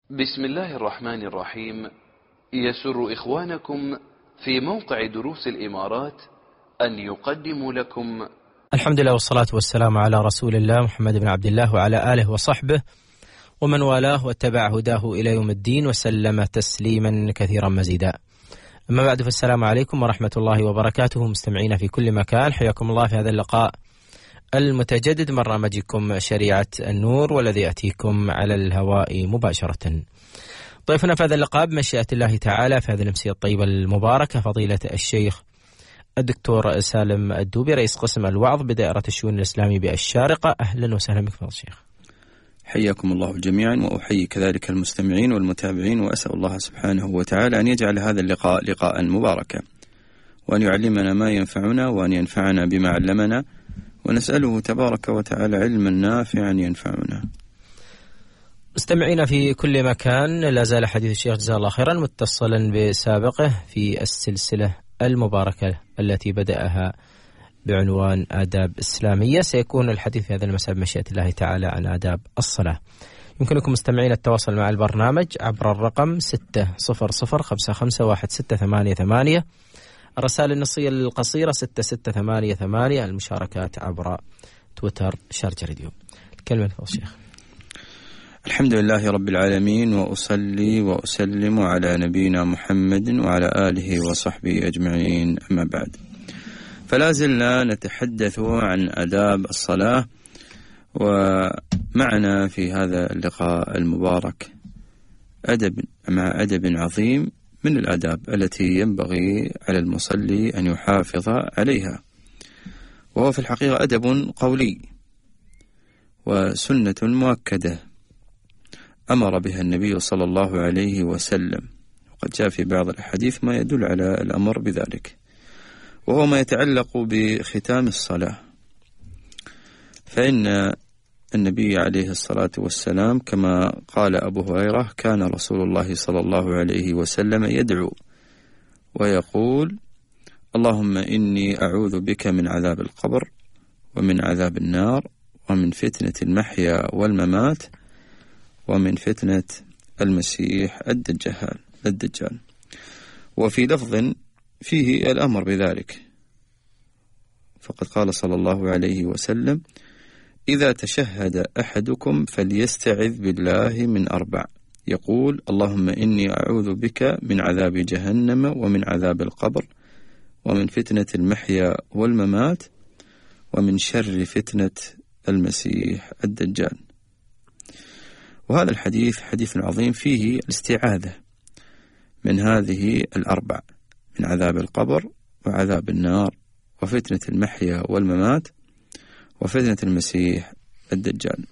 بسم الله الرحمن الرحيم. يسر إخوانكم في موقع دروس الإمارات أن يقدموا لكم الحمد لله والصلاة والسلام على رسول الله محمد بن عبد الله وعلى آله وصحبه ومن والاه واتبع هداه إلى يوم الدين وسلم تسليما كثيرا مزيدا. أما بعد، فالسلام عليكم ورحمة الله وبركاته. مستمعين في كل مكان، حياكم الله في هذا اللقاء المتجدد من برنامجكم شريعة النور، والذي يأتيكم على الهواء مباشرة. ضيفنا في هذا اللقاء بمشيئة الله تعالى في هذه الأمسية الطيبة المباركة فضيلة الشيخ الدكتور سالم الدوبي، رئيس قسم الوعظ بدائرة الشؤون الإسلامي بالشارقة. أهلا وسهلا بك فضيلة الشيخ. حياكم الله جميعا، وأحيي كذلك المستمعين والمتابعين، وأسأل الله سبحانه وتعالى أن يجعل هذا اللقاء لقاء مباركا، وأن يعلمنا ما ينفعنا، وأن ينفعنا بما علمنا، ونسأله تبارك وتعالى علما نافعا ينفعنا. مستمعين في كل مكان، لا زال حديث الشيخ جزاه الله خيرا متصلا بسابقه في السلسلة المباركة التي بدأها بعنوان آداب إسلامية. سيكون الحديث في هذا المساء بمشيئة الله تعالى عن آداب الصلاة. يمكنكم مستمعين التواصل مع البرنامج عبر الرقم 600551688، الرسائل النصية القصيرة 6688، المشاركات عبر تويتر شارجة راديو. الكلمة لك الشيخ. الحمد لله رب العالمين، وأصلي وأسلم على نبينا محمد وعلى آله وصحبه أجمعين، أما بعد. فلا زلنا نتحدث عن آداب الصلاة، ومعنا في هذا اللقاء المبارك أدب عظيم من الآداب التي ينبغي على المصلي أن يحافظ عليها، وهو في الحقيقة أدب قولي وسنة مؤكدة أمر بها النبي صلى الله عليه وسلم، وقد جاء في بعض الأحاديث ما يدل على الأمر بذلك، وهو ما يتعلق بختام الصلاة. فإن النبي عليه الصلاة والسلام كما قال أبو هريرة كان رسول الله صلى الله عليه وسلم يدعو ويقول: اللهم إني أعوذ بك من عذاب القبر ومن عذاب النار ومن فتنة المحيا والممات ومن فتنة المسيح الدجال. وفي لفظ فيه الأمر بذلك، فقد قال صلى الله عليه وسلم: إذا تشهد أحدكم فليستعذ بالله من 4، يقول: اللهم إني أعوذ بك من عذاب جهنم ومن عذاب القبر ومن فتنة المحيا والممات ومن شر فتنة المسيح الدجال. وهذا الحديث حديث عظيم فيه الاستعاذة من هذه 4، من عذاب القبر وعذاب النار وفتنة المحيا والممات وفتنة المسيح الدجال.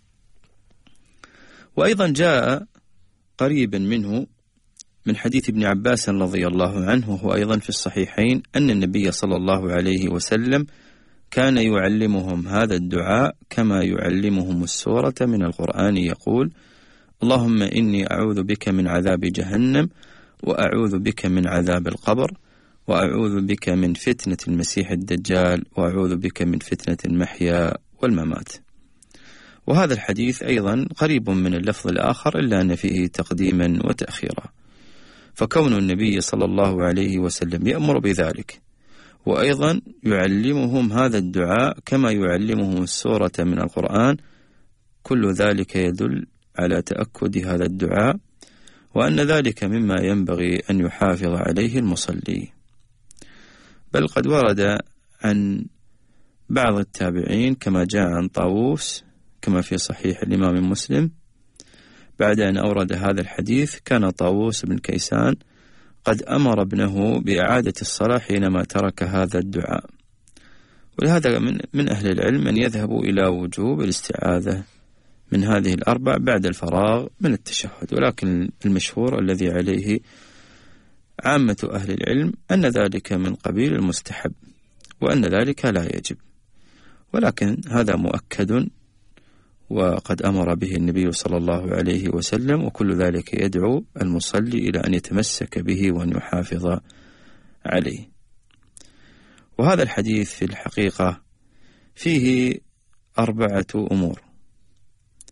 وأيضا جاء قريبا منه من حديث ابن عباس رضي الله عنه، وهو أيضا في الصحيحين، أن النبي صلى الله عليه وسلم كان يعلمهم هذا الدعاء كما يعلمهم السورة من القرآن، يقول: اللهم إني أعوذ بك من عذاب جهنم وأعوذ بك من عذاب القبر وأعوذ بك من فتنة المسيح الدجال وأعوذ بك من فتنة المحيا والممات. وهذا الحديث أيضا قريب من اللفظ الآخر، إلا أن فيه تقديما وتأخيرا. فكون النبي صلى الله عليه وسلم يأمر بذلك، وأيضا يعلمهم هذا الدعاء كما يعلمهم السورة من القرآن، كل ذلك يدل على تأكد هذا الدعاء، وأن ذلك مما ينبغي أن يحافظ عليه المصلي. بل قد ورد عن بعض التابعين كما جاء عن طاووس كما في صحيح الإمام مسلم، بعد أن أورد هذا الحديث كان طاووس بن كيسان قد أمر ابنه بإعادة الصلاة حينما ترك هذا الدعاء. ولهذا من أهل العلم من يذهب إلى وجوب الاستعاذة من هذه 4 بعد الفراغ من التشهد، ولكن المشهور الذي عليه عامة أهل العلم أن ذلك من قبيل المستحب، وأن ذلك لا يجب، ولكن هذا مؤكد وقد أمر به النبي صلى الله عليه وسلم، وكل ذلك يدعو المصلي إلى أن يتمسك به وأن يحافظ عليه. وهذا الحديث في الحقيقة فيه 4 أمور.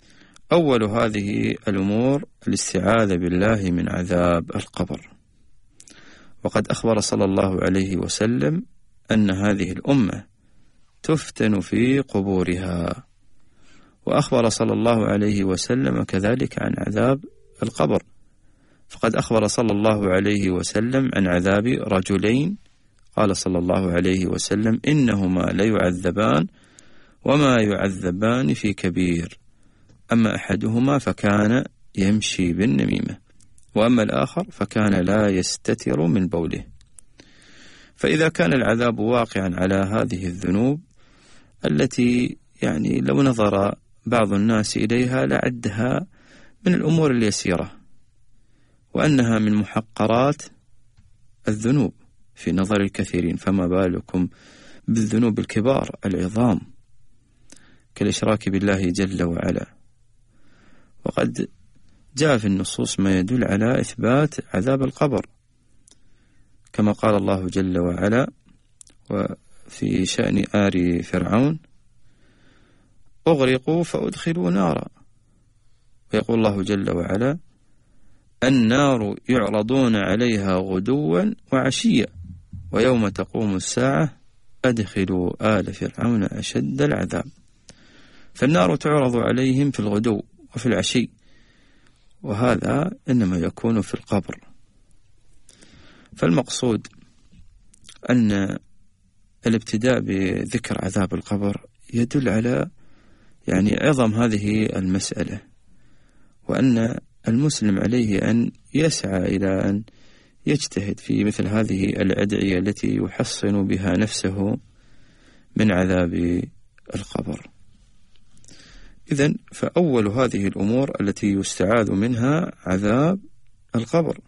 أول هذه الأمور الاستعاذة بالله من عذاب القبر. وقد أخبر صلى الله عليه وسلم أن هذه الأمة تفتن في قبورها، وأخبر صلى الله عليه وسلم كذلك عن عذاب القبر، فقد أخبر صلى الله عليه وسلم عن عذاب رجلين، قال صلى الله عليه وسلم: إنهما ليعذبان وما يعذبان في كبير، أما أحدهما فكان يمشي بالنميمة، وأما الآخر فكان لا يستتر من بوله. فإذا كان العذاب واقعا على هذه الذنوب التي يعني لو نظر بعض الناس إليها لعدها من الأمور اليسيرة، وأنها من محقرات الذنوب في نظر الكثيرين، فما بالكم بالذنوب الكبار العظام كالإشراك بالله جل وعلا. وقد جاء في النصوص ما يدل على إثبات عذاب القبر، كما قال الله جل وعلا وفي شأن آل فرعون: أغرقوا فأدخلوا نارا. ويقول الله جل وعلا: النار يعرضون عليها غدوا وعشيا ويوم تقوم الساعة أدخلوا آل فرعون أشد العذاب. فالنار تعرض عليهم في الغدو وفي العشي، وهذا إنما يكون في القبر. فالمقصود أن الابتداء بذكر عذاب القبر يدل على يعني عظم هذه المسألة، وأن المسلم عليه أن يسعى إلى أن يجتهد في مثل هذه الأدعية التي يحصن بها نفسه من عذاب القبر. إذن فأول هذه الأمور التي يستعاذ منها عذاب القبر.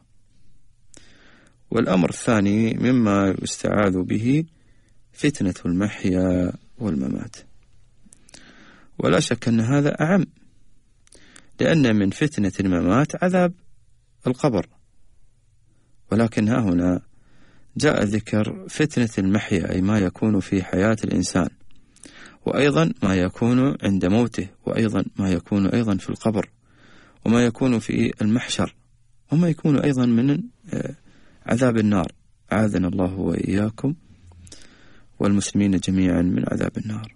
والأمر الثاني مما يستعاذ به فتنة المحيا والممات، ولا شك أن هذا أعم، لأن من فتنة الممات عذاب القبر، ولكن ها هنا جاء ذكر فتنة المحيا، أي ما يكون في حياة الإنسان، وأيضا ما يكون عند موته، وأيضا ما يكون أيضا في القبر، وما يكون في المحشر، وما يكون أيضا من عذاب النار، أعاذنا الله وإياكم والمسلمين جميعا من عذاب النار.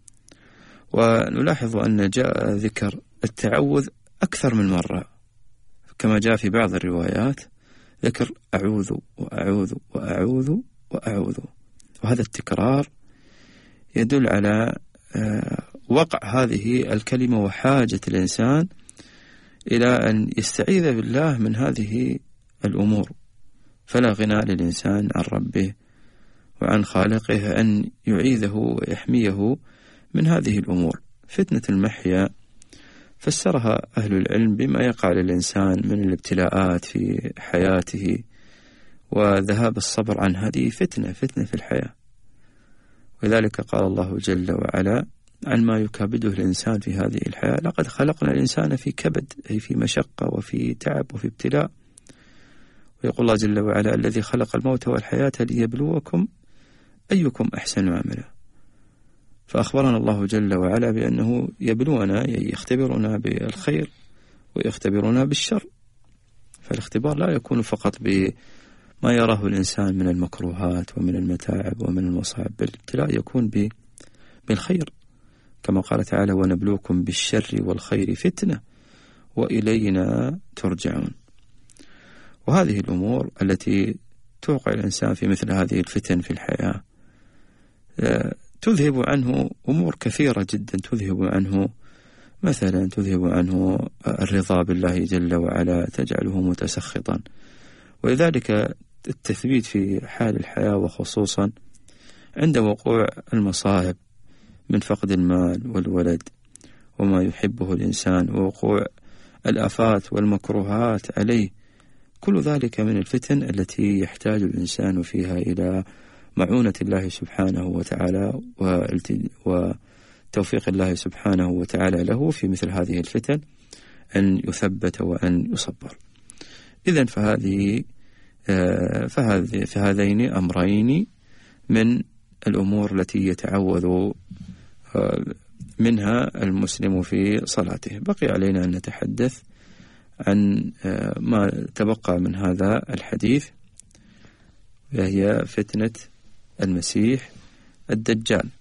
ونلاحظ أن جاء ذكر التعوذ أكثر من مرة، كما جاء في بعض الروايات ذكر أعوذ وأعوذ وأعوذ وأعوذ، وهذا التكرار يدل على وقع هذه الكلمة وحاجة الإنسان إلى أن يستعيذ بالله من هذه الأمور، فلا غنى للإنسان عن ربه وعن خالقه أن يعيذه ويحميه من هذه الأمور. فتنة المحيا فسرها أهل العلم بما يقع للإنسان من الابتلاءات في حياته، وذهاب الصبر عن هذه فتنة في الحياة. ولذلك قال الله جل وعلا عن ما يكابده الإنسان في هذه الحياة: لقد خلقنا الإنسان في كبد، أي في مشقة وفي تعب وفي ابتلاء. ويقول الله جل وعلا: الذي خلق الموت والحياة ليبلوكم أيكم أحسن عملا. فأخبرنا الله جل وعلا بأنه يبلونا، يختبرنا بالخير ويختبرنا بالشر. فالاختبار لا يكون فقط بما يراه الإنسان من المكروهات ومن المتاعب ومن المصاعب، بل الابتلاء يكون بالخير، كما قال تعالى: ونبلوكم بالشر والخير فتنة وإلينا ترجعون. وهذه الأمور التي توقع الإنسان في مثل هذه الفتن في الحياة تذهب عنه أمور كثيرة جدا، تذهب عنه مثلا تذهب عنه الرضا بالله جل وعلا، تجعله متسخطا. ولذلك التثبيت في حال الحياة، وخصوصا عند وقوع المصائب من فقد المال والولد وما يحبه الإنسان، ووقوع الآفات والمكروهات عليه، كل ذلك من الفتن التي يحتاج الإنسان فيها إلى معونة الله سبحانه وتعالى وتوفيق الله سبحانه وتعالى له في مثل هذه الفتن، أن يثبت وأن يصبر. إذن فهذين أمرين من الأمور التي يتعوذ منها المسلم في صلاته. بقي علينا أن نتحدث عن ما تبقى من هذا الحديث، وهي فتنة المسيح الدجال.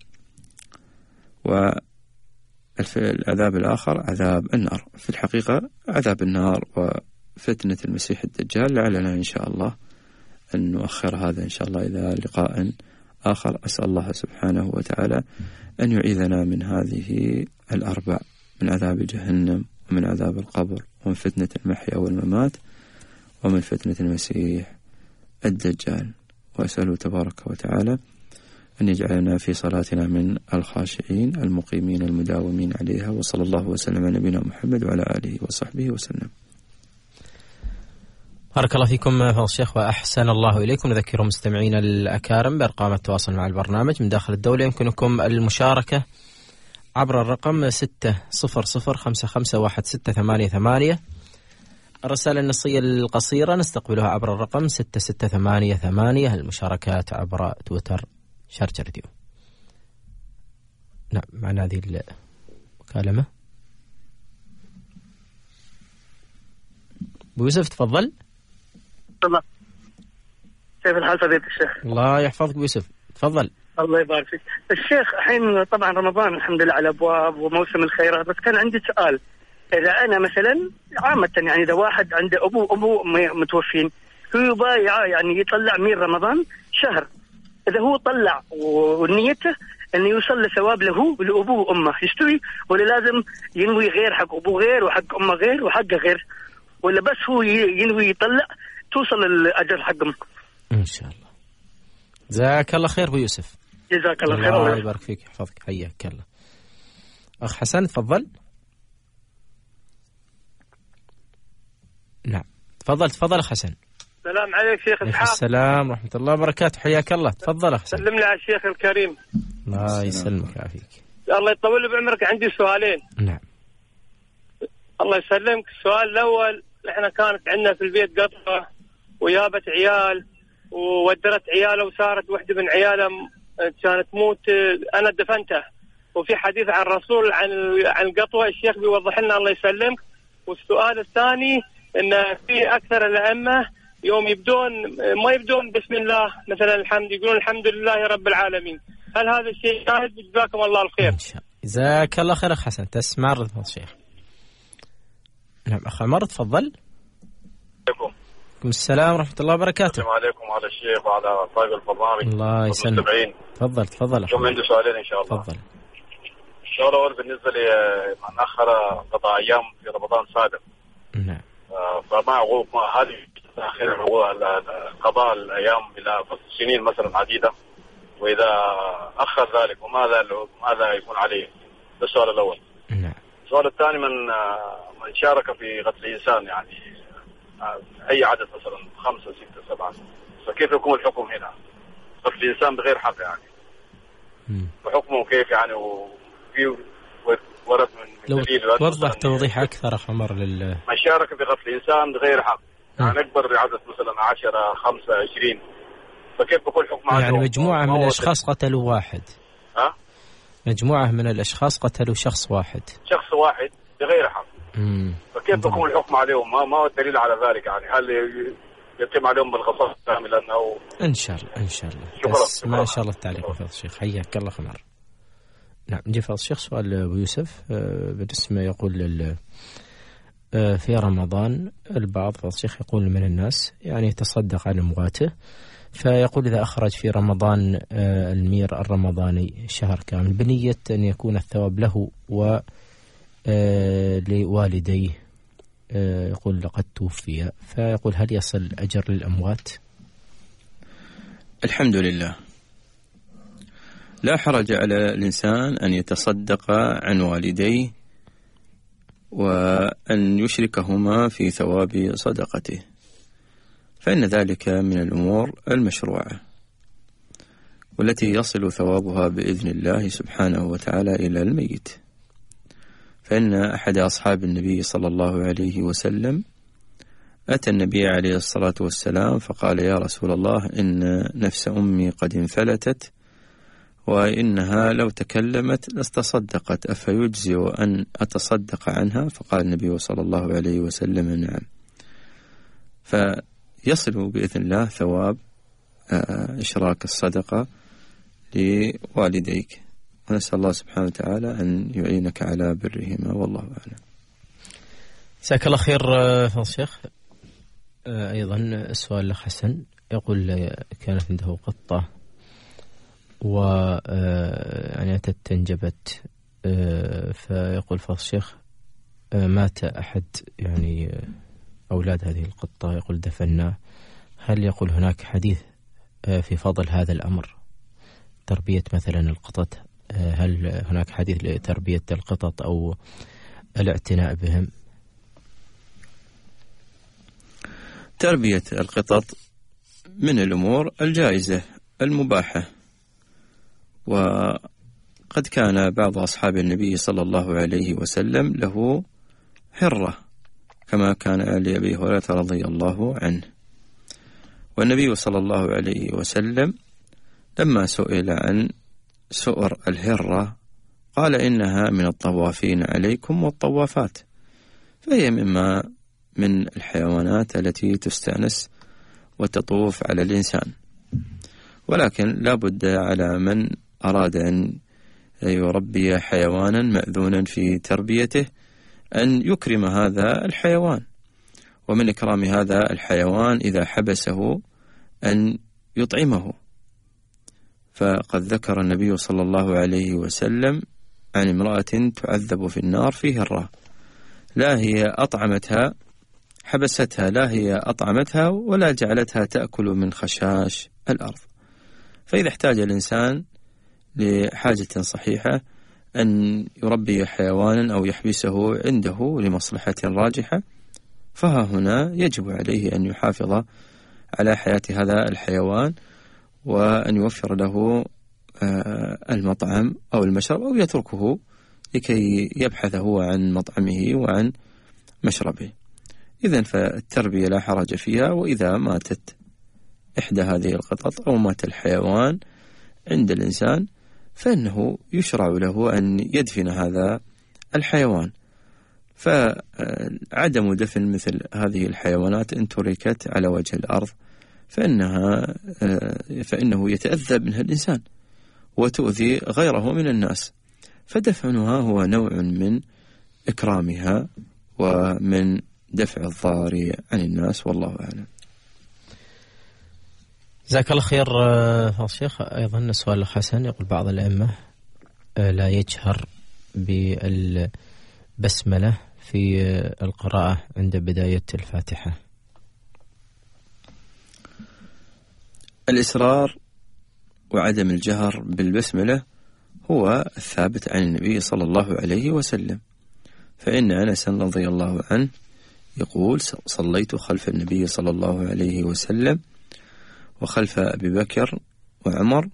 والعذاب الآخر عذاب النار. في الحقيقة عذاب النار وفتنة المسيح الدجال لعلنا إن شاء الله أن نؤخر هذا إن شاء الله إلى لقاء آخر. أسأل الله سبحانه وتعالى أن يعيذنا من هذه الأربع، من عذاب جهنم، ومن عذاب القبر، ومن فتنة المحيا والممات، ومن فتنة المسيح الدجال. وأسأله تبارك وتعالى أن يجعلنا في صلاتنا من الخاشعين المقيمين المداومين عليها. وصلى الله وسلم على نبينا محمد وعلى آله وصحبه وسلم. بارك الله فيكم فضل الشيخ وأحسن الله إليكم. نذكر مستمعينا الأكارم بأرقام التواصل مع البرنامج من داخل الدولة. يمكنكم المشاركة عبر الرقم 600551688. الرسالة النصية القصيرة نستقبلها عبر الرقم 6688. المشاركات عبر تويتر شارجة راديو. نعم، معنا هذه المكالمة. أبو يوسف تفضل. الله، كيف الحال فضيلة الشيخ؟ الله يحفظك أبو يوسف، تفضل. الله يبارك فيك الشيخ. الحين طبعا رمضان الحمد لله على أبواب وموسم الخيرات، بس كان عندي سؤال. إذا أنا مثلا عامة يعني إذا واحد عنده أبوه متوفين، هو يبغى يعني يطلع من رمضان شهر، إذا هو طلع ونيته أنه يوصل لثواب له لأبوه وأمه، يستوي ولا لازم ينوي غير حق أبوه غير وحق أمه غير وحقه غير، ولا بس هو ينوي يطلع توصل الأجر حقهم؟ إن شاء الله. جزاك الله خير أبو يوسف. جزاك الله خير. الله يبارك فيك يحفظك، حياك الله. أخ حسن تفضل. نعم تفضل أخ حسن. السلام عليك شيخ إسحاق. السلام ورحمة الله وبركاته، حياك الله. تفضل أخ حسن. سلم لي على الشيخ الكريم. الله يسلمك ويعافيك. الله يطول بعمرك. عندي سؤالين. نعم. الله يسلمك. السؤال الأول، احنا كانت عندنا في البيت قطة ويابت عيال وودرت عياله، وصارت واحدة من عياله كانت تموت، أنا دفنتها، وفي حديث عن الرسول عن القطوة، الشيخ بيوضح لنا الله يسلمك. والسؤال الثاني، إن في أكثر الأئمة يوم ما يبدون بسم الله مثلا الحمد، يقولون الحمد لله رب العالمين. هل هذا الشيء شاهد؟ جزاكم الله الخير. إن شاء الله. جزاك الله خير أخ حسن. تسمع رضا الشيخ. نعم أخ عمر تفضل. عليكم السلام ورحمة الله وبركاته. السلام عليكم على الشيخ وعلى طاقم البرنامج. الله يسلمك. تفضل. شو عندي سؤالين إن شاء الله. تفضل. السؤال الأول بالنسبة لي من أخر قضاء أيام في رمضان سابق. نعم. فما هذه تأخير قضاء الأيام إلى سنين مثلا عديدة، وإذا أخر ذلك ماذا يكون عليه؟ ده السؤال الأول. نعم. السؤال الثاني، من شارك في قتل إنسان يعني أي عدد مثلا 5 6 7، فكيف يكون الحكم هنا؟ قتل إنسان بغير حق يعني وحكمه كيف يعني؟ وفي ورد من دليل توضح توضيح أكثر أخ عمر من شارك في قتل إنسان بغير حق يعني أكبر عدد مثلا 10 5 20، فكيف يكون حكمه؟ يعني مجموعة من الأشخاص قتلوا واحد. مجموعة من الأشخاص قتلوا شخص واحد بغير حق. فكيف يكون الحكم عليهم؟ ما هو الدليل على ذلك يعني؟ هل يتم عليهم بالقصاص كاملا أو؟ إن شاء الله. شكرا. ما شاء الله التعليق فضل الشيخ، حياك الله خمر. نعم نجي فضل الشيخ. سؤال أبو يوسف بالاسم يقول في رمضان البعض فضل الشيخ يقول من الناس يعني يتصدق عن أمواته، فيقول إذا أخرج في رمضان المير الرمضاني شهر كامل بنية أن يكون الثواب له و لوالديه، يقول لقد توفي، فيقول هل يصل أجر للأموات؟ الحمد لله، لا حرج على الإنسان أن يتصدق عن والديه وأن يشركهما في ثواب صدقته، فإن ذلك من الأمور المشروعة والتي يصل ثوابها بإذن الله سبحانه وتعالى إلى الميت. فإن أحد أصحاب النبي صلى الله عليه وسلم أتى النبي عليه الصلاة والسلام فقال: يا رسول الله، إن نفس أمي قد انفلتت وإنها لو تكلمت لاتصدقت، أفيجزئ أن أتصدق عنها؟ فقال النبي صلى الله عليه وسلم نعم. فيصل بإذن الله ثواب إشراك الصدقة لوالديك، ونسأل الله سبحانه وتعالى أن يعينك على برهما، والله أعلم. جزاك الله خير فضل الشيخ. أيضا السؤال لحسن، يقول كانت عنده قطة يعني تنجبت، فيقول فضل الشيخ مات أحد يعني أولاد هذه القطة، يقول دفناه، هل يقول هناك حديث في فضل هذا الأمر، تربية مثلا القطط، هل هناك حديث لتربية القطط أو الاعتناء بهم؟ تربية القطط من الأمور الجائزة المباحة، وقد كان بعض أصحاب النبي صلى الله عليه وسلم له هرة كما كان لأبي هريرة رضي الله عنه. والنبي صلى الله عليه وسلم لما سئل عن سؤر الهرة قال إنها من الطوافين عليكم والطوافات، فهي من الحيوانات التي تستأنس وتطوف على الإنسان، ولكن لا بد على من أراد أن يربي حيوانا مأذونا في تربيته أن يكرم هذا الحيوان، ومن إكرام هذا الحيوان إذا حبسه أن يطعمه. فقد ذكر النبي صلى الله عليه وسلم عن امرأة تعذب في النار في هرة، لا هي أطعمتها حبستها، لا هي أطعمتها ولا جعلتها تأكل من خشاش الأرض. فإذا احتاج الإنسان لحاجة صحيحة أن يربي حيوانا أو يحبسه عنده لمصلحة راجحة، فها هنا يجب عليه أن يحافظ على حياة هذا الحيوان، وأن يوفر له المطعم أو المشرب، أو يتركه لكي يبحث هو عن مطعمه وعن مشربه. إذن فالتربية لا حرج فيها. وإذا ماتت إحدى هذه القطط أو مات الحيوان عند الإنسان فإنه يشرع له أن يدفن هذا الحيوان. فعدم دفن مثل هذه الحيوانات إن تركت على وجه الأرض فإنه يتأذى منها الإنسان وتؤذي غيره من الناس، فدفنها هو نوع من إكرامها ومن دفع الضار عن الناس، والله أعلم. جزاك الله خير فضل الشيخ. أيضا السؤال الحسن، يقول بعض الأئمة لا يجهر بالبسملة في القراءة عند بداية الفاتحة. الإصرار وعدم الجهر بالبسملة هو الثابت عن النبي صلى الله عليه وسلم، فإن أنس رضي الله عنه يقول صليت خلف النبي صلى الله عليه وسلم وخلف أبي بكر وعمر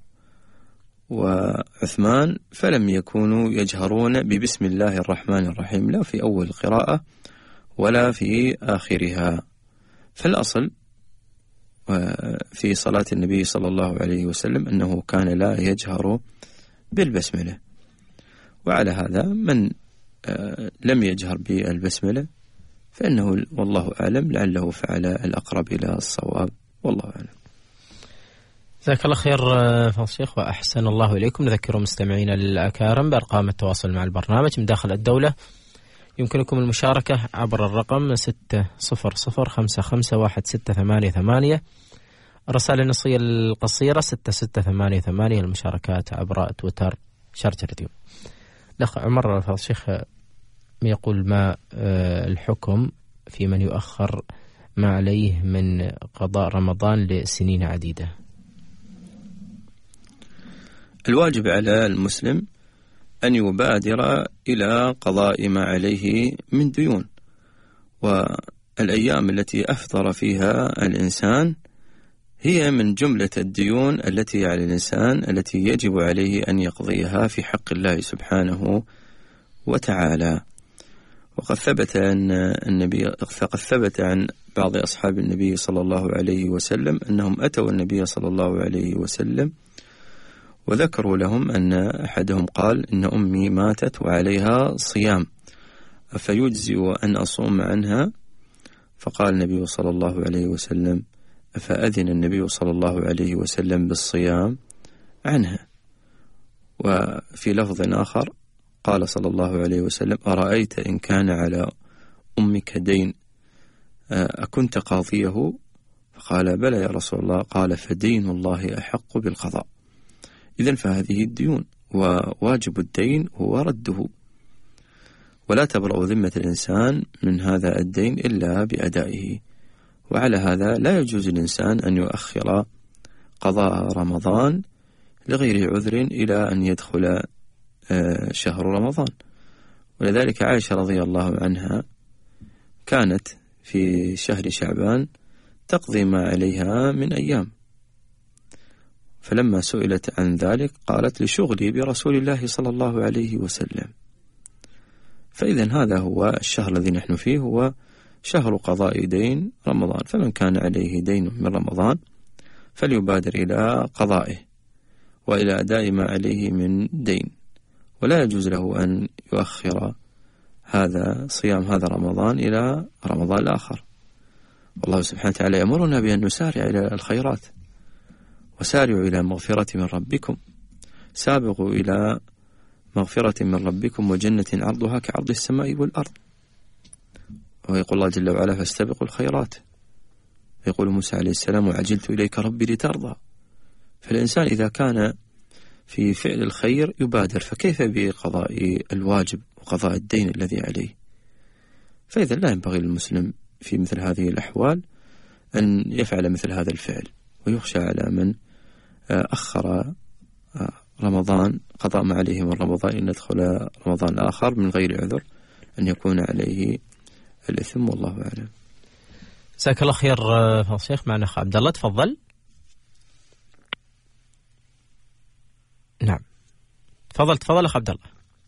وعثمان فلم يكونوا يجهرون ببسم الله الرحمن الرحيم، لا في أول القراءة ولا في آخرها. فالأصل في صلاة النبي صلى الله عليه وسلم أنه كان لا يجهر بالبسملة، وعلى هذا من لم يجهر بالبسملة فإنه والله أعلم لعله فعل الأقرب إلى الصواب، والله أعلم. جزاك الله خير فضل الشيخ وأحسن الله إليكم. نذكر مستمعينا الأكارم بأرقام التواصل مع البرنامج من داخل الدولة. يمكنكم المشاركة عبر الرقم 605516888، الرسائل النصية القصيرة 6688، المشاركات عبر تويتر شارجة راديو. الأخ عمر فضل الشيخ يقول ما الحكم في من يؤخر ما عليه من قضاء رمضان لسنين عديدة؟ الواجب على المسلم أن يبادر إلى قضاء ما عليه من ديون، والأيام التي أفطر فيها الإنسان هي من جملة الديون التي على الإنسان التي يجب عليه أن يقضيها في حق الله سبحانه وتعالى. وقد ثبت عن بعض أصحاب النبي صلى الله عليه وسلم أنهم أتوا النبي صلى الله عليه وسلم وذكروا لهم أن أحدهم قال إن أمي ماتت وعليها صيام فيجزئ أن أصوم عنها، فقال النبي صلى الله عليه وسلم فأذن النبي صلى الله عليه وسلم بالصيام عنها. وفي لفظ آخر قال صلى الله عليه وسلم أرأيت إن كان على أمك دين أكنت قاضيه؟ فقال بلى يا رسول الله. قال فدين الله أحق بالقضاء. إذن فهذه الديون، وواجب الدين هو رده، ولا تبرأ ذمة الإنسان من هذا الدين إلا بأدائه. وعلى هذا لا يجوز الإنسان أن يؤخر قضاء رمضان لغير عذر إلى أن يدخل شهر رمضان. ولذلك عائشة رضي الله عنها كانت في شهر شعبان تقضي ما عليها من أيام، فلما سئلت عن ذلك قالت لشغلي برسول الله صلى الله عليه وسلم. فإذن هذا هو الشهر الذي نحن فيه، هو شهر قضاء دين رمضان، فمن كان عليه دين من رمضان فليبادر إلى قضائه وإلى أداء ما عليه من دين، ولا يجوز له أن يؤخر هذا صيام هذا رمضان إلى رمضان الآخر. والله سبحانه وتعالى يأمرنا بأن نسارع إلى الخيرات، وسارعوا إلى مغفرة من ربكم، سابقوا إلى مغفرة من ربكم وجنة عرضها كعرض السماء والأرض. ويقول الله جل وعلا فاستبقوا الخيرات. يقول موسى عليه السلام وعجلت إليك ربي لترضى. فالإنسان إذا كان في فعل الخير يبادر، فكيف بقضاء الواجب وقضاء الدين الذي عليه؟ فإذا لا ينبغي للمسلم في مثل هذه الأحوال أن يفعل مثل هذا الفعل، ويخشى على من أخر رمضان قضاء ما عليه من رمضان إن يدخل رمضان آخر من غير عذر أن يكون عليه الإثم، والله أعلم. جزاك الله خير فضل الشيخ. معنا أخ عبد الله، تفضل. نعم تفضل أخ عبد الله.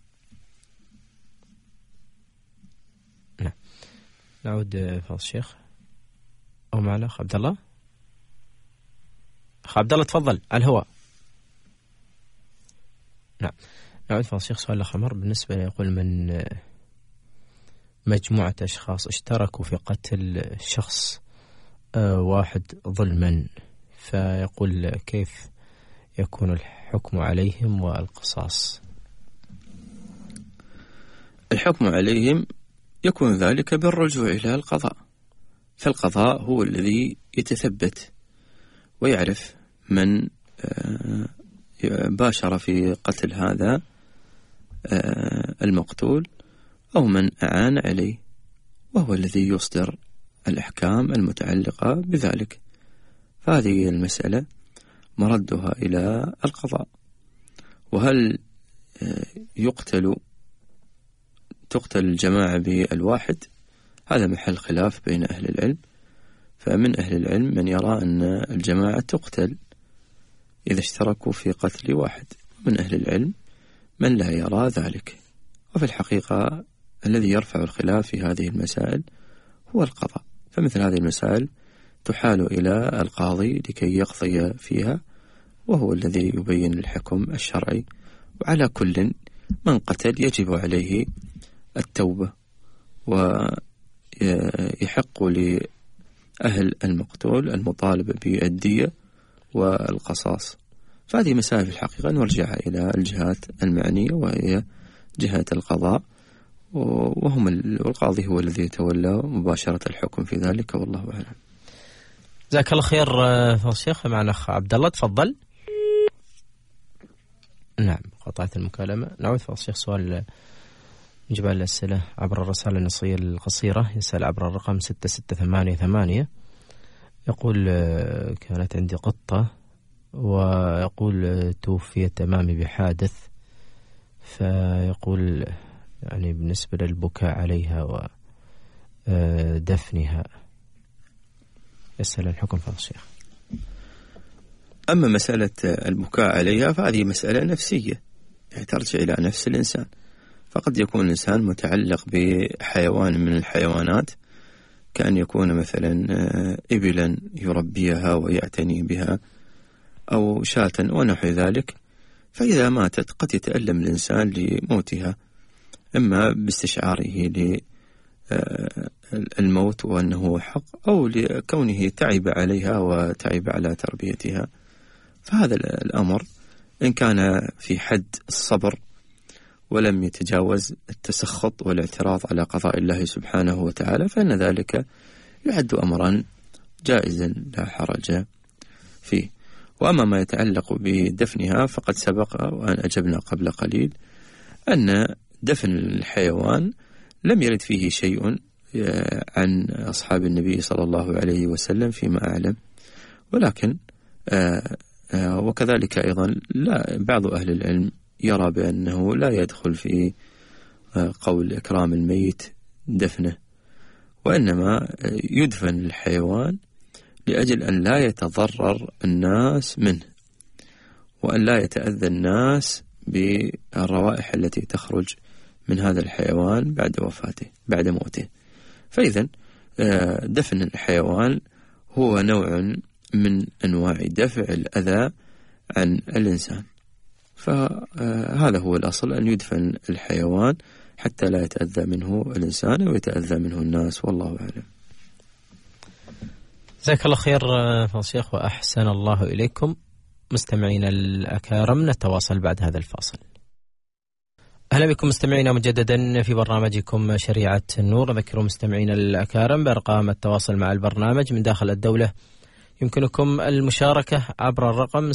نعم نعود فضل الشيخ أو معنا أخ عبد الله. أخ عبد الله تفضل على الهواء. نعم نعود فضل الشيخ. سؤال الأخ عمر بالنسبة يقول من مجموعة أشخاص اشتركوا في قتل شخص واحد ظلما، فيقول كيف يكون الحكم عليهم والقصاص؟ الحكم عليهم يكون ذلك بالرجوع إلى القضاء، فالقضاء هو الذي يتثبت ويعرف من باشر في قتل هذا المقتول أو من أعان عليه، وهو الذي يصدر الأحكام المتعلقة بذلك. فهذه المسألة مردها إلى القضاء. وهل تقتل الجماعة بالواحد؟ هذا محل خلاف بين أهل العلم، فمن أهل العلم من يرى أن الجماعة تقتل إذا اشتركوا في قتل واحد، من أهل العلم من لا يرى ذلك. وفي الحقيقة الذي يرفع الخلاف في هذه المسائل هو القضاء، فمثل هذه المسائل تحال إلى القاضي لكي يقضي فيها، وهو الذي يبين الحكم الشرعي. وعلى كل من قتل يجب عليه التوبة، ويحق لأهل المقتول المطالبة بالدية والقصاص. فهذه مسائل في الحقيقة نرجع إلى الجهات المعنية، وهي جهة القضاء، والقاضي هو الذي يتولى مباشرة الحكم في ذلك، والله أعلم. جزاك الله خير فضل الشيخ. معنا أخ عبد الله، تفضل. نعم قطعت المكالمة. نعود فضل الشيخ. سؤال نجيب على الأسئلة عبر الرسالة النصية القصيرة. يسأل عبر الرقم 6688. يقول كانت عندي قطة، ويقول توفيت أمامي بحادث، فيقول يعني بالنسبة للبكاء عليها ودفنها يسأل الحكم فضل الشيخ. أما مسألة البكاء عليها فهذه مسألة نفسية، يعني ترجع إلى نفس الإنسان. فقد يكون الإنسان متعلق بحيوان من الحيوانات، كأن يكون مثلا إبلا يربيها ويعتني بها، أو شاة ونحو ذلك، فإذا ماتت قد يتألم الإنسان لموتها، إما باستشعاره للموت وأنه حق، أو لكونه تعب عليها وتعب على تربيتها. فهذا الأمر إن كان في حد الصبر ولم يتجاوز التسخط والاعتراض على قضاء الله سبحانه وتعالى، فإن ذلك يعد أمرا جائزا لا حرج فيه. وأما ما يتعلق بدفنها فقد سبق وأن أجبنا قبل قليل أن دفن الحيوان لم يرد فيه شيء عن أصحاب النبي صلى الله عليه وسلم فيما أعلم، ولكن وكذلك أيضا بعض أهل العلم يرى بأنه لا يدخل في قول إكرام الميت دفنه، وإنما يدفن الحيوان لأجل أن لا يتضرر الناس منه، وأن لا يتأذى الناس بالروائح التي تخرج من هذا الحيوان بعد موته. فإذا دفن الحيوان هو نوع من أنواع دفع الأذى عن الإنسان، فهذا هو الأصل، أن يدفن الحيوان حتى لا يتأذى منه الإنسان ويتأذى منه الناس، والله أعلم. جزاك الله خير فضيلة الشيخ وأحسن الله إليكم. مستمعينا الأكارم، نتواصل بعد هذا الفاصل. أهلا بكم مستمعينا مجددا في برنامجكم شريعة النور. أذكر مستمعينا الأكارم بأرقام التواصل مع البرنامج من داخل الدولة. يمكنكم المشاركة عبر الرقم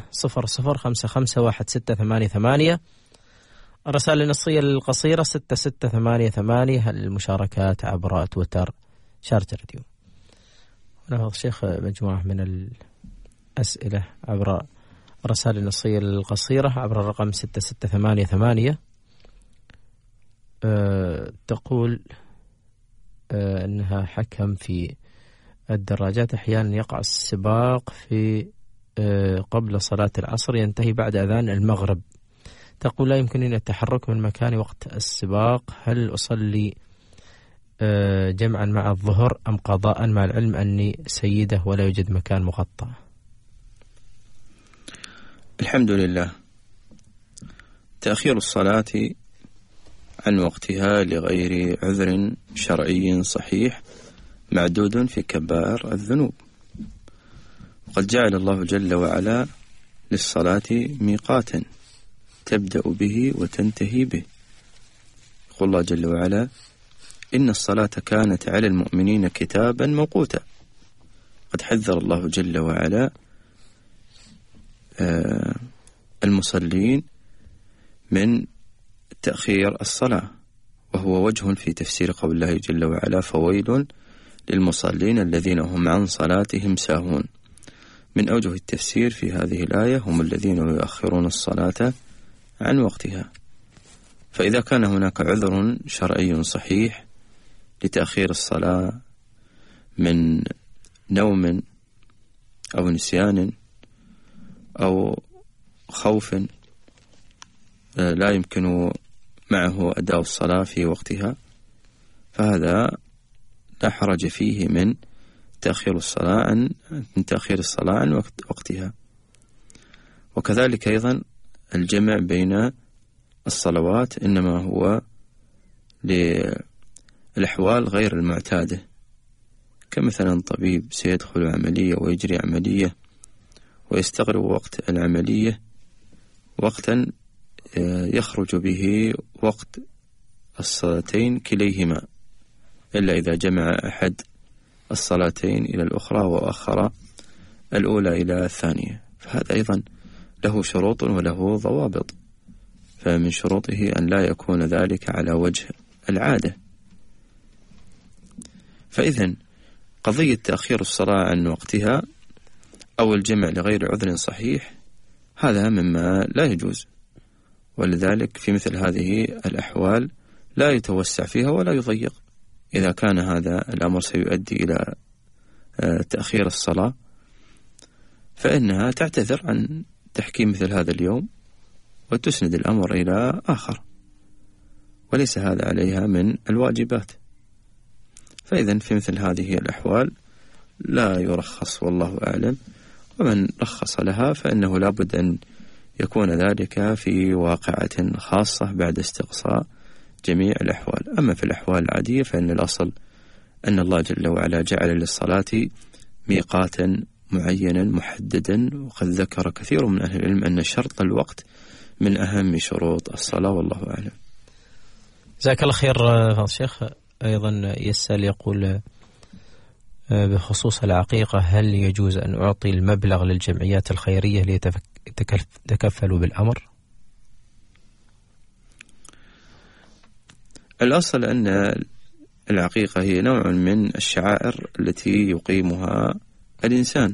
600551688. الرسائل النصية القصيرة 6688. المشاركات عبر تويتر شارجة راديو. هنا الشيخ مجموعة من الأسئلة عبر الرسائل النصية القصيرة عبر الرقم 6688. تقول أنها حكم في الدراجات، أحيانا يقع السباق في قبل صلاة العصر ينتهي بعد أذان المغرب. تقول لا يمكنني التحرك من مكاني وقت السباق، هل أصلي جمعا مع الظهر أم قضاء مع العلم أني سيدة ولا يوجد مكان مغطى؟ الحمد لله. تأخير الصلاة عن وقتها لغير عذر شرعي صحيح معدود في كبائر الذنوب، وقد جعل الله جل وعلا للصلاة ميقاتا تبدأ به وتنتهي به. يقول الله جل وعلا: إن الصلاة كانت على المؤمنين كتابا موقوتا. قد حذر الله جل وعلا المصلين من تأخير الصلاة، وهو وجه في تفسير قول الله جل وعلا: فويل للمصلين الذين هم عن صلاتهم ساهون. من أوجه التفسير في هذه الآية هم الذين يؤخرون الصلاة عن وقتها. فإذا كان هناك عذر شرعي صحيح لتأخير الصلاة من نوم أو نسيان أو خوف لا يمكن معه أداء الصلاة في وقتها، فهذا لا حرج فيه من تأخير الصلاة عن وقتها. وكذلك أيضا الجمع بين الصلوات إنما هو للأحوال غير المعتادة، كمثلا طبيب سيدخل عملية ويجري عملية ويستغرق وقت العملية وقتا يخرج به وقت الصلاتين كليهما، إلا إذا جمع أحد الصلاتين إلى الأخرى وأخر الأولى إلى الثانية، فهذا أيضا له شروط وله ضوابط. فمن شروطه أن لا يكون ذلك على وجه العادة. فإذن قضية تأخير الصلاة عن وقتها أو الجمع لغير عذر صحيح هذا مما لا يجوز، ولذلك في مثل هذه الأحوال لا يتوسع فيها ولا يضيق. إذا كان هذا الأمر سيؤدي إلى تأخير الصلاة فإنها تعتذر عن تحكيم مثل هذا اليوم وتسند الأمر إلى آخر، وليس هذا عليها من الواجبات. فإذن في مثل هذه الأحوال لا يرخص والله أعلم، ومن رخص لها فإنه لا بد أن يكون ذلك في واقعة خاصة بعد استقصاء جميع الأحوال. أما في الأحوال العادية فإن الأصل أن الله جل وعلا جعل للصلاة ميقاتا معينا محددا، وقد ذكر كثير من أهل العلم أن شرط الوقت من أهم شروط الصلاة، والله أعلم. جزاك الله خير فضل الشيخ. أيضا يسأل يقول بخصوص العقيقة، هل يجوز أن أعطي المبلغ للجمعيات الخيرية ليتكفلوا بالأمر؟ الأصل أن العقيقة هي نوع من الشعائر التي يقيمها الإنسان،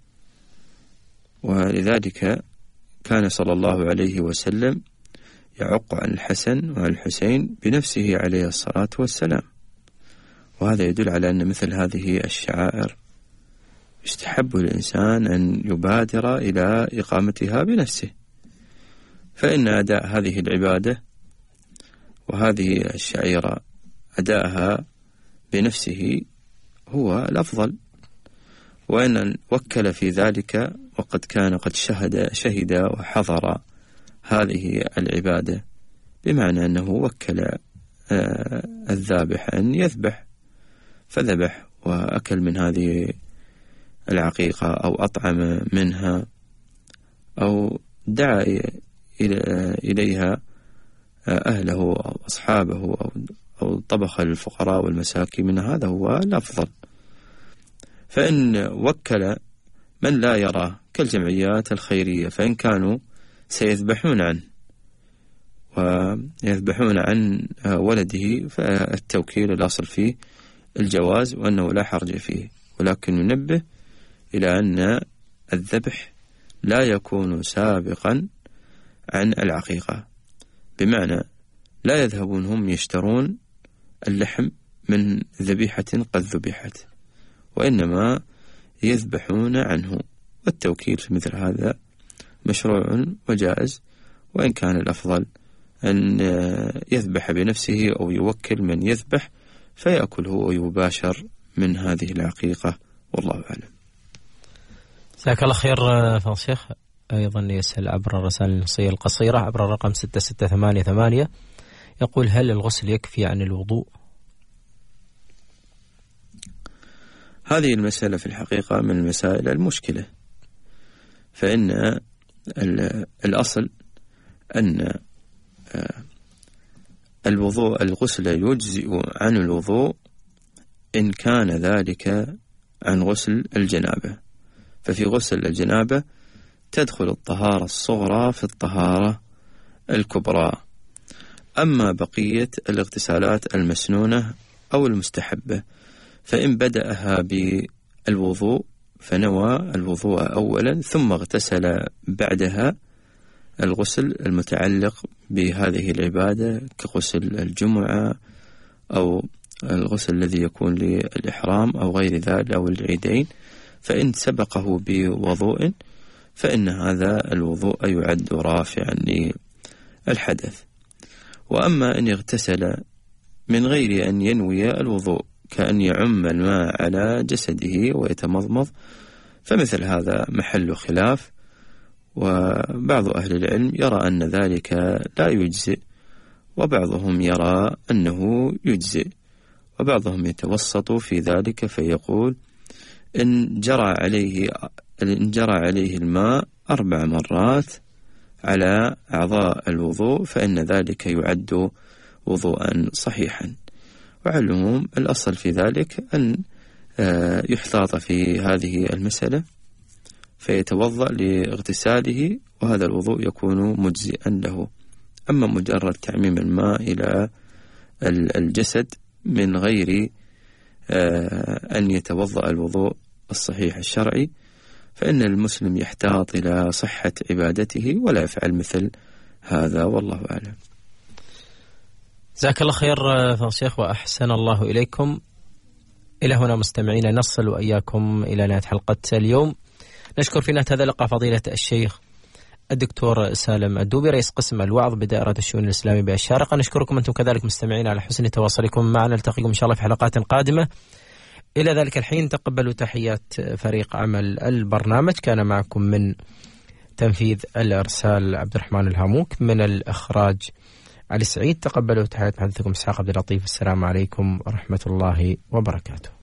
ولذلك كان صلى الله عليه وسلم يعق عن الحسن وعن الحسين بنفسه عليه الصلاة والسلام، وهذا يدل على أن مثل هذه الشعائر يستحب الإنسان أن يبادر إلى إقامتها بنفسه، فإن أداء هذه العبادة وهذه الشعيرة أداءها بنفسه هو الأفضل، وإن وكل في ذلك وقد كان قد شهد وحضر هذه العبادة، بمعنى أنه وكل الذابح أن يذبح، فذبح وأكل من هذه العقيقة أو أطعم منها أو دعا إليها أهله أو أصحابه أو طبخ للفقراء والمساكين من هذا هو الأفضل. فإن وكل من لا يرى كالجمعيات الخيرية فإن كانوا سيذبحون عنه ويذبحون عن ولده، فالتوكيل الأصل فيه الجواز وأنه لا حرج فيه، ولكن ننبه إلى أن الذبح لا يكون سابقا عن العقيقة، بمعنى لا يذهبون هم يشترون اللحم من ذبيحة قد ذبحت، وإنما يذبحون عنه، والتوكيل في مثل هذا مشروع وجائز، وإن كان الأفضل أن يذبح بنفسه أو يوكل من يذبح فيأكل هو ويباشر من هذه العقيقة، والله أعلم. جزاك الله خير فضل الشيخ. أيضا يسأل عبر الرسائل النصية القصيرة عبر الرقم 6688، يقول: هل الغسل يكفي عن الوضوء؟ هذه المسألة في الحقيقة من المسائل المشكلة، فإن الأصل أن الغسل يجزئ عن الوضوء إن كان ذلك عن غسل الجنابة، ففي غسل الجنابة تدخل الطهارة الصغرى في الطهارة الكبرى. أما بقية الاغتسالات المسنونة أو المستحبة فإن بدأها بالوضوء فنوى الوضوء أولا ثم اغتسل بعدها الغسل المتعلق بهذه العبادة كغسل الجمعة أو الغسل الذي يكون للإحرام أو غير ذلك أو العيدين، فإن سبقه بوضوء فإن هذا الوضوء يعد رافعا للحدث. وأما أن يغتسل من غير أن ينوي الوضوء كأن يعم الماء على جسده ويتمضمض، فمثل هذا محل خلاف، وبعض أهل العلم يرى أن ذلك لا يجزئ، وبعضهم يرى أنه يجزئ، وبعضهم يتوسط في ذلك فيقول إن جرى عليه الماء 4 مرات على أعضاء الوضوء فإن ذلك يعد وضوءا صحيحا. وعلى العموم الأصل في ذلك أن يحتاط في هذه المسألة فيتوضأ لاغتساله، وهذا الوضوء يكون مجزئا له. أما مجرد تعميم الماء إلى الجسد من غير أن يتوضأ الوضوء الصحيح الشرعي فإن المسلم يحتاط إلى صحة عبادته ولا يفعل مثل هذا، والله أعلم. جزاك الله خير فضل الشيخ وأحسن الله إليكم. إلى هنا مستمعين نصل وإياكم إلى نهاية حلقة اليوم. نشكر في نهاية هذا اللقاء فضيلة الشيخ الدكتور سالم الدوبي رئيس قسم الوعظ بدائرة الشؤون الإسلامية بالشارقة. نشكركم أنتم كذلك مستمعين على حسن تواصلكم معنا. نلتقيكم إن شاء الله في حلقات قادمة. إلى ذلك الحين تقبلوا تحيات فريق عمل البرنامج. كان معكم من تنفيذ الإرسال عبد الرحمن الهاموك، من الإخراج علي سعيد. تقبلوا تحيات محدثكم إسحاق عبد اللطيف. السلام عليكم ورحمة الله وبركاته.